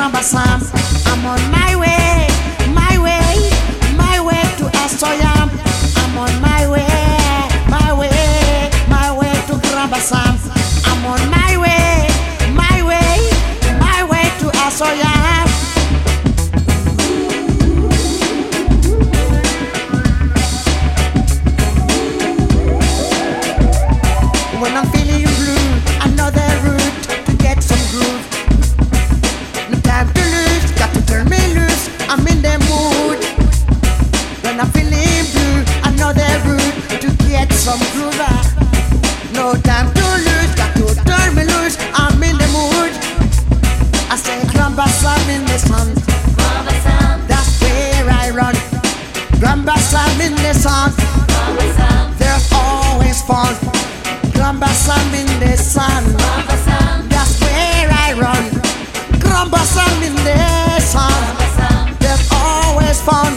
Grand Bassam. I'm on my way, my way, my way to Estoyam. I'm on my way, my way, my way to Grand Bassam. I'm on my way, my way, my way to Estoyam. When I'm feeling blue, another route to get some groove. No time to lose, got to turn me loose, I'm in the mood. When I'm feeling blue, another route to get some groove. No time to lose, got to turn me loose, I'm in the mood. I say Grand Bassam in the sun, Grand Bassam, that's where I run. Grand Bassam in the sun, Grand Bassam, there's always fun. Grand Bassam in the sun, Grand Bassam, that's where I run. Grand Bassam in the sun, Grand Bassam, there's always fun.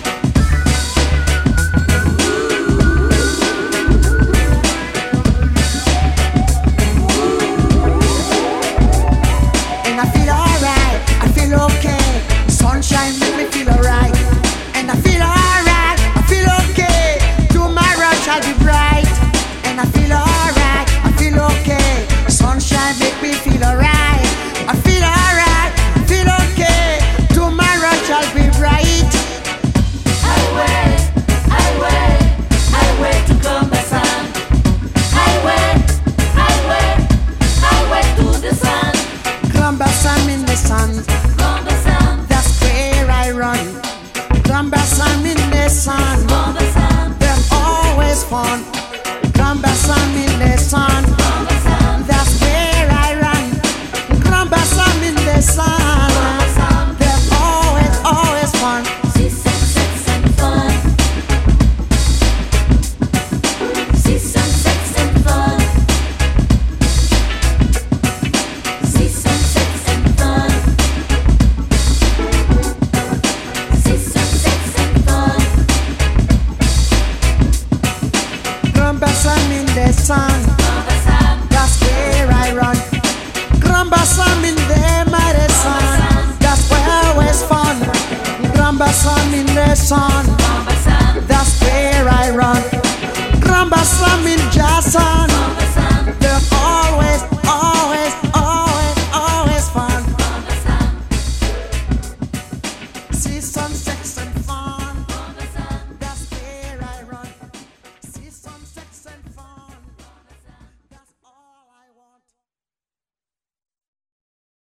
And I feel alright, I feel okay. Sunshine make me feel alright. And I feel alright, I feel okay. Tomorrow shall be bright. And I feel alright, I feel okay. Sunshine make me feel alright. I feel alright, I feel okay. Tomorrow shall be bright. highway, highway, highway to Grand Bassam, highway, highway, highway to the sun, Grand Bassam in the sun, Grand Bassam, that's where I run. Grand Bassam in the sun, Grand Bassam, there's always fun. Grand Bassam in the sun, Grand Bassam, that's where I run. Grand Bassam in the sun, Grand Bassam, there's always, always fun. see sunsets and fun, see sunsets and fun, see sunsets and fun, see sunsets and fun, Grand Bassam in the sun, Grand Bassam, that's where I run. Grand Bassam in the mighty sun, that's where always fun. Grand Bassam in the sun,